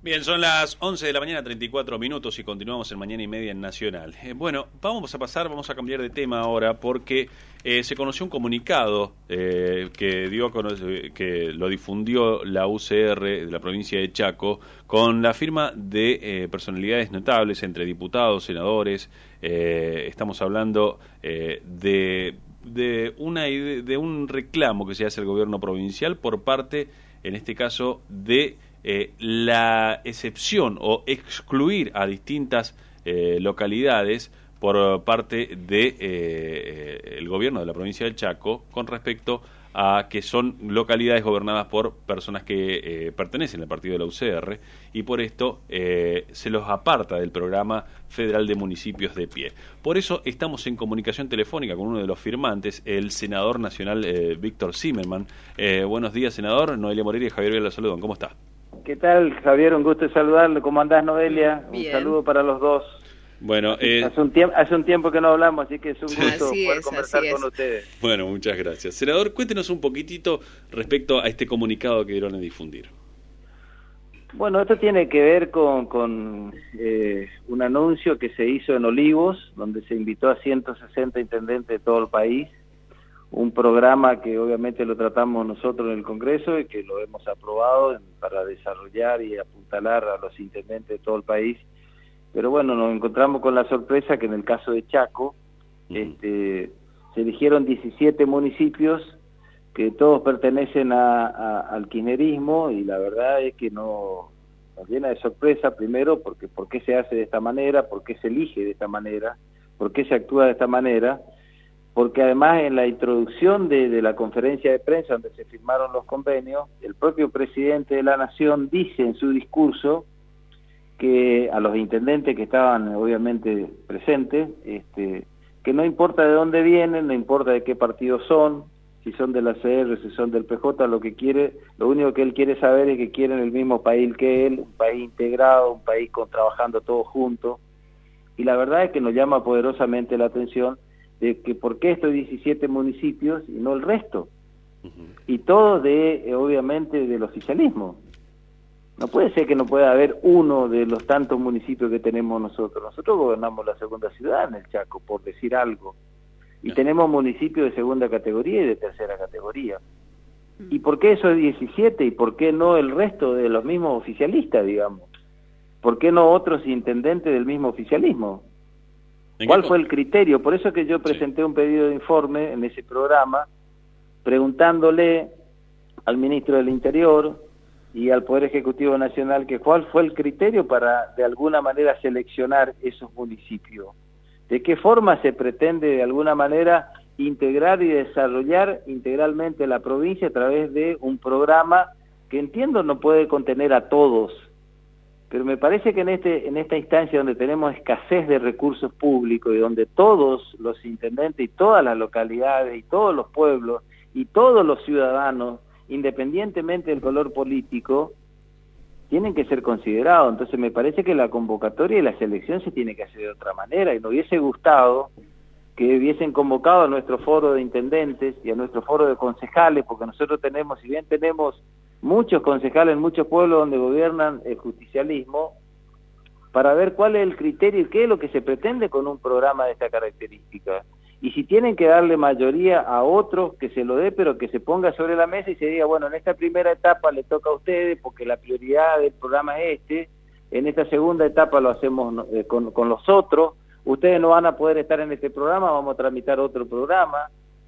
Bien, son las 11 de la mañana, 34 minutos y continuamos en Mañana y Media en Nacional. Bueno, vamos a cambiar de tema ahora porque se conoció un comunicado que lo difundió la UCR de la provincia de Chaco con la firma de personalidades notables entre diputados, senadores. Estamos hablando de un reclamo que se hace al gobierno provincial por parte, en este caso, de la excepción o excluir a distintas localidades por parte de el gobierno de la provincia del Chaco con respecto a que son localidades gobernadas por personas que pertenecen al partido de la UCR y por esto se los aparta del programa federal de municipios de pie. Por eso estamos en comunicación telefónica con uno de los firmantes, el senador nacional Víctor Zimmerman. Buenos días, senador. Noelia Moreira y Javier Vila lo saludan. ¿Cómo está? ¿Qué tal, Javier? Un gusto saludarlo. ¿Cómo andás, Noelia? Bien. Un saludo para los dos. Bueno, hace un tiempo que no hablamos, así que es un gusto poder conversar con ustedes. Bueno, muchas gracias. Senador, cuéntenos un poquitito respecto a este comunicado que dieron a difundir. Bueno, esto tiene que ver con un anuncio que se hizo en Olivos, donde se invitó a 160 intendentes de todo el país, un programa que obviamente lo tratamos nosotros en el Congreso y que lo hemos aprobado para desarrollar y apuntalar a los intendentes de todo el país. Pero bueno, nos encontramos con la sorpresa que en el caso de Chaco se eligieron 17 municipios que todos pertenecen al kirchnerismo, y la verdad es que nos llena de sorpresa, primero, porque ¿por qué se hace de esta manera? ¿Por qué se elige de esta manera? ¿Por qué se actúa de esta manera? Porque además en la introducción de la conferencia de prensa donde se firmaron los convenios, el propio presidente de la Nación dice en su discurso que a los intendentes que estaban obviamente presentes, que no importa de dónde vienen, no importa de qué partido son, si son de la CR, si son del PJ, lo único que él quiere saber es que quieren el mismo país que él, un país integrado, un país trabajando todos juntos. Y la verdad es que nos llama poderosamente la atención de que por qué estos 17 municipios y no el resto, y todos obviamente del oficialismo. No puede ser que no pueda haber uno de los tantos municipios que tenemos nosotros. Nosotros gobernamos la segunda ciudad en el Chaco, por decir algo, y tenemos municipios de segunda categoría y de tercera categoría. ¿Y por qué esos 17 y por qué no el resto de los mismos oficialistas, digamos? ¿Por qué no otros intendentes del mismo oficialismo? ¿Cuál fue el criterio? Por eso que yo presenté un pedido de informe en ese programa, preguntándole al ministro del Interior y al Poder Ejecutivo Nacional que cuál fue el criterio para, de alguna manera, seleccionar esos municipios. ¿De qué forma se pretende, de alguna manera, integrar y desarrollar integralmente la provincia a través de un programa que entiendo no puede contener a todos? Pero me parece que en esta instancia donde tenemos escasez de recursos públicos y donde todos los intendentes y todas las localidades y todos los pueblos y todos los ciudadanos, independientemente del color político, tienen que ser considerados. Entonces me parece que la convocatoria y la selección se tiene que hacer de otra manera, y nos hubiese gustado que hubiesen convocado a nuestro foro de intendentes y a nuestro foro de concejales, porque nosotros tenemos, si bien tenemos muchos concejales en muchos pueblos donde gobiernan el justicialismo, para ver cuál es el criterio y qué es lo que se pretende con un programa de esta característica. Y si tienen que darle mayoría a otros, que se lo dé, pero que se ponga sobre la mesa y se diga, bueno, en esta primera etapa le toca a ustedes porque la prioridad del programa es en esta segunda etapa lo hacemos con los otros, ustedes no van a poder estar en este programa, vamos a tramitar otro programa.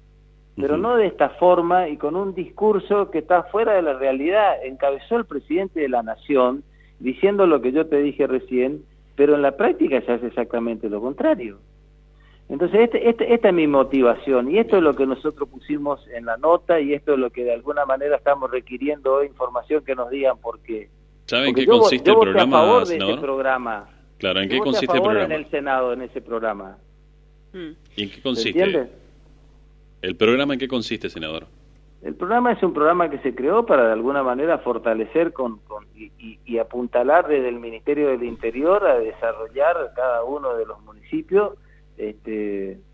Pero no de esta forma y con un discurso que está fuera de la realidad. Encabezó el presidente de la Nación diciendo lo que yo te dije recién, pero en la práctica se hace exactamente lo contrario. Entonces esta es mi motivación, y esto es lo que nosotros pusimos en la nota, y esto es lo que de alguna manera estamos requiriendo hoy, información que nos digan por qué. ¿Saben en qué consiste el programa, a favor de senador? Este programa. Claro, ¿en qué Yo voté consiste a el favor programa? En el Senado, en ese programa. ¿Y en qué consiste? ¿Entiendes? ¿El programa en qué consiste, senador? El programa es un programa que se creó para de alguna manera fortalecer y apuntalar desde el Ministerio del Interior a desarrollar cada uno de los municipios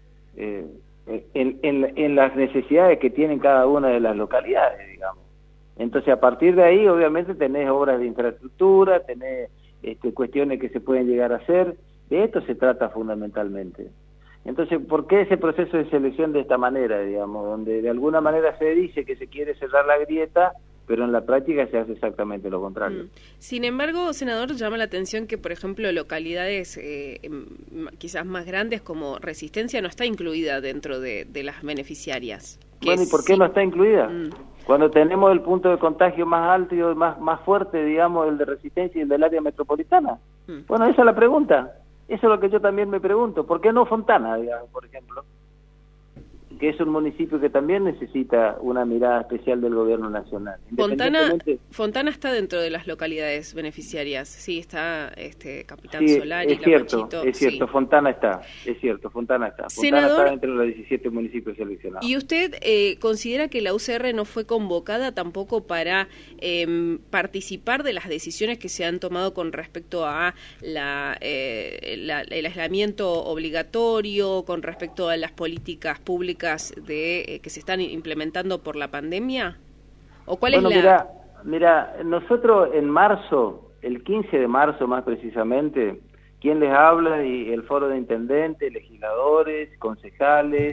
en las necesidades que tienen cada una de las localidades, digamos. Entonces, a partir de ahí, obviamente, tenés obras de infraestructura, tenés cuestiones que se pueden llegar a hacer. De esto se trata fundamentalmente. Entonces, ¿por qué ese proceso de selección de esta manera, digamos, donde de alguna manera se dice que se quiere cerrar la grieta, pero en la práctica se hace exactamente lo contrario? Sin embargo, senador, llama la atención que, por ejemplo, localidades quizás más grandes como Resistencia no está incluida dentro de las beneficiarias. Bueno, ¿y por qué no está incluida? Cuando tenemos el punto de contagio más alto y más fuerte, digamos, el de Resistencia y el del área metropolitana. Bueno, esa es la pregunta. Eso es lo que yo también me pregunto. ¿Por qué no Fontana, digamos, por ejemplo? Que es un municipio que también necesita una mirada especial del gobierno nacional. Fontana está dentro de las localidades beneficiarias, sí, está Capitán sí, Solari, es cierto, Lapachito, es cierto, sí. Fontana está. Fontana Senador, está entre los 17 municipios seleccionados. ¿Y usted considera que la UCR no fue convocada tampoco para participar de las decisiones que se han tomado con respecto a el aislamiento obligatorio, con respecto a las políticas públicas que se están implementando por la pandemia? ¿O cuál es la...? Mira, nosotros en marzo, el 15 de marzo más precisamente, ¿quién les habla? Y el foro de intendentes, legisladores, concejales,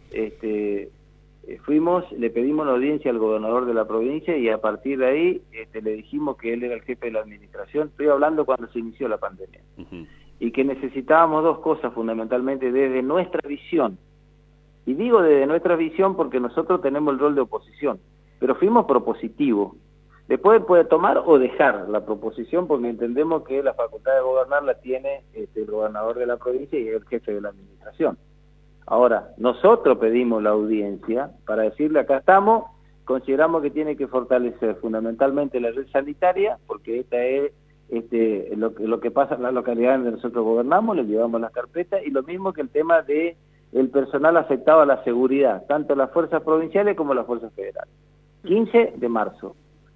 le pedimos una audiencia al gobernador de la provincia y a partir de ahí le dijimos que él era el jefe de la administración. Estoy hablando cuando se inició la pandemia. Y que necesitábamos dos cosas fundamentalmente desde nuestra visión. Y digo desde nuestra visión porque nosotros tenemos el rol de oposición, pero fuimos propositivos. Después puede tomar o dejar la proposición porque entendemos que la facultad de gobernar la tiene el gobernador de la provincia y el jefe de la administración. Ahora, nosotros pedimos la audiencia para decirle acá estamos, consideramos que tiene que fortalecer fundamentalmente la red sanitaria, porque esta es lo que pasa en las localidades donde nosotros gobernamos, le llevamos las carpetas, y lo mismo que el tema de el personal afectado a la seguridad, tanto las fuerzas provinciales como las fuerzas federales. 15 de marzo.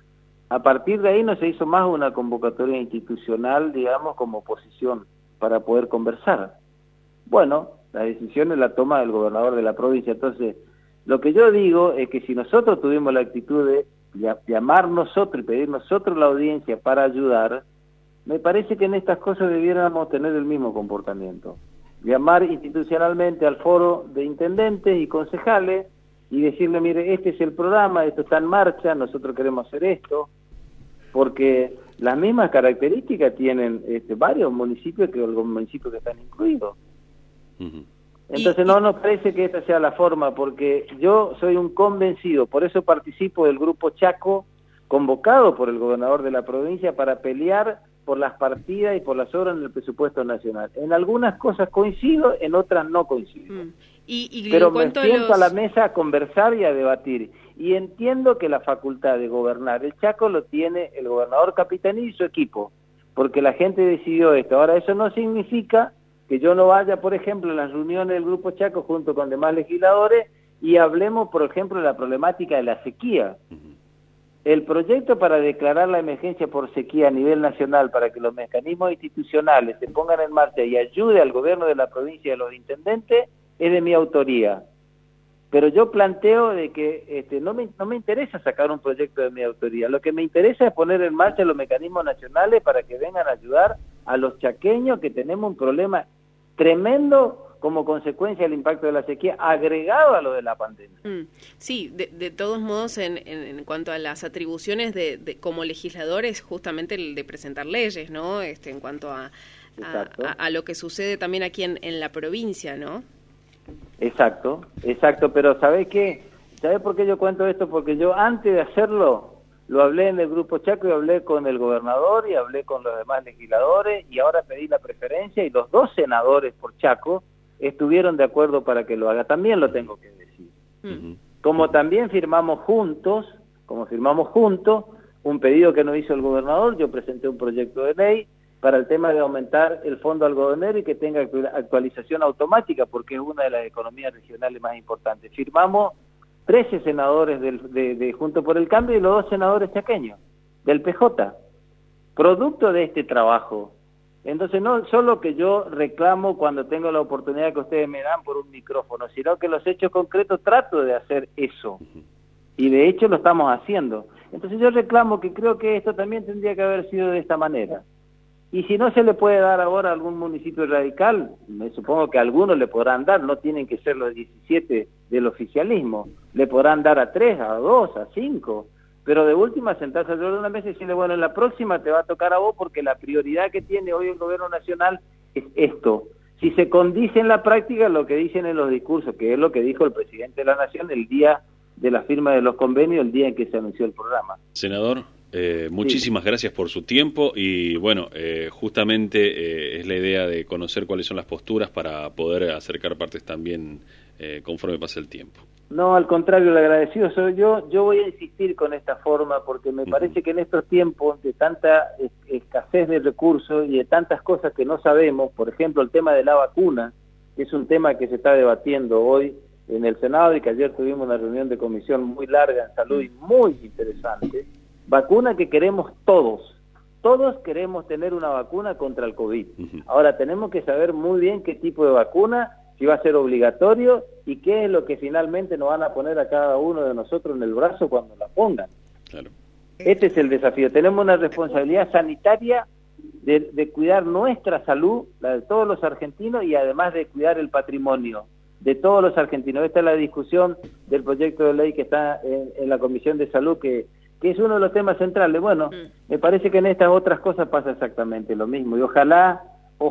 A partir de ahí no se hizo más una convocatoria institucional, digamos, como oposición, para poder conversar. Bueno, las decisiones la toma el gobernador de la provincia. Entonces, lo que yo digo es que si nosotros tuvimos la actitud de llamar nosotros y pedir nosotros la audiencia para ayudar, me parece que en estas cosas debiéramos tener el mismo comportamiento. Llamar institucionalmente al foro de intendentes y concejales y decirle, mire, este es el programa, esto está en marcha, nosotros queremos hacer esto, porque las mismas características tienen varios municipios que los municipios que están incluidos. Entonces no nos parece que esta sea la forma, porque yo soy un convencido, por eso participo del Grupo Chaco, convocado por el gobernador de la provincia para pelear por las partidas y por las obras en el presupuesto nacional. En algunas cosas coincido, en otras no coincido. Pero me siento a la mesa a conversar y a debatir. Y entiendo que la facultad de gobernar el Chaco lo tiene el gobernador Capitanillo y su equipo, porque la gente decidió esto. Ahora, eso no significa que yo no vaya, por ejemplo, a las reuniones del Grupo Chaco junto con demás legisladores y hablemos, por ejemplo, de la problemática de la sequía. El proyecto para declarar la emergencia por sequía a nivel nacional para que los mecanismos institucionales se pongan en marcha y ayude al gobierno de la provincia y a los intendentes es de mi autoría. Pero yo planteo de que no me interesa sacar un proyecto de mi autoría. Lo que me interesa es poner en marcha los mecanismos nacionales para que vengan a ayudar a los chaqueños que tenemos un problema tremendo como consecuencia del impacto de la sequía, agregado a lo de la pandemia. Sí, de todos modos, en cuanto a las atribuciones como legisladores, justamente el de presentar leyes, ¿no? En cuanto a lo que sucede también aquí en la provincia, ¿no? Exacto, pero ¿sabés qué? ¿Sabés por qué yo cuento esto? Porque yo antes de hacerlo, lo hablé en el Grupo Chaco y hablé con el gobernador y hablé con los demás legisladores y ahora pedí la preferencia y los 2 senadores por Chaco estuvieron de acuerdo para que lo haga. También lo tengo que decir. Como también firmamos juntos un pedido que nos hizo el gobernador, yo presenté un proyecto de ley para el tema de aumentar el fondo al gobernador y que tenga actualización automática, porque es una de las economías regionales más importantes. Firmamos 13 senadores de Juntos por el Cambio y los 2 senadores chaqueños, del PJ, producto de este trabajo. Entonces no solo que yo reclamo cuando tengo la oportunidad que ustedes me dan por un micrófono, sino que los hechos concretos trato de hacer eso. Y de hecho lo estamos haciendo. Entonces yo reclamo que creo que esto también tendría que haber sido de esta manera. Y si no se le puede dar ahora a algún municipio radical, me supongo que a algunos le podrán dar, no tienen que ser los 17 del oficialismo, le podrán dar a 3, a 2, a 5, pero de última sentarse alrededor de una mesa y decirle, bueno, en la próxima te va a tocar a vos porque la prioridad que tiene hoy el gobierno nacional es esto. Si se condice en la práctica lo que dicen en los discursos, que es lo que dijo el presidente de la Nación el día de la firma de los convenios, el día en que se anunció el programa. Senador, muchísimas gracias por su tiempo y bueno, justamente es la idea de conocer cuáles son las posturas para poder acercar partes también conforme pase el tiempo. No, al contrario, el agradecido soy yo. Yo voy a insistir con esta forma porque me parece que en estos tiempos de tanta escasez de recursos y de tantas cosas que no sabemos, por ejemplo el tema de la vacuna, que es un tema que se está debatiendo hoy en el Senado y que ayer tuvimos una reunión de comisión muy larga en salud y muy interesante, vacuna que queremos todos queremos tener una vacuna contra el COVID. Ahora tenemos que saber muy bien qué tipo de vacuna, si va a ser obligatorio y qué es lo que finalmente nos van a poner a cada uno de nosotros en el brazo cuando la pongan. Claro. Este es el desafío. Tenemos una responsabilidad sanitaria de cuidar nuestra salud, la de todos los argentinos, y además de cuidar el patrimonio de todos los argentinos. Esta es la discusión del proyecto de ley que está en la Comisión de Salud, que es uno de los temas centrales. Bueno, me parece que en estas otras cosas pasa exactamente lo mismo, y ojalá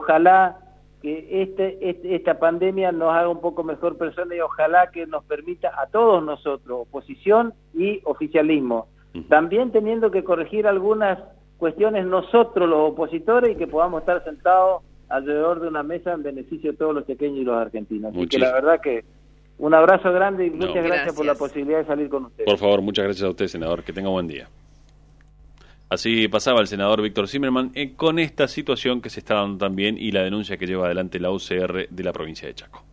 que esta pandemia nos haga un poco mejor persona y ojalá que nos permita a todos nosotros, oposición y oficialismo, también teniendo que corregir algunas cuestiones nosotros los opositores y que podamos estar sentados alrededor de una mesa en beneficio de todos los pequeños y los argentinos. Así que la verdad que un abrazo grande y muchas gracias por la posibilidad de salir con ustedes. Por favor, muchas gracias a usted, senador. Que tenga buen día. Así pasaba el senador Víctor Zimmerman con esta situación que se está dando también y la denuncia que lleva adelante la UCR de la provincia de Chaco.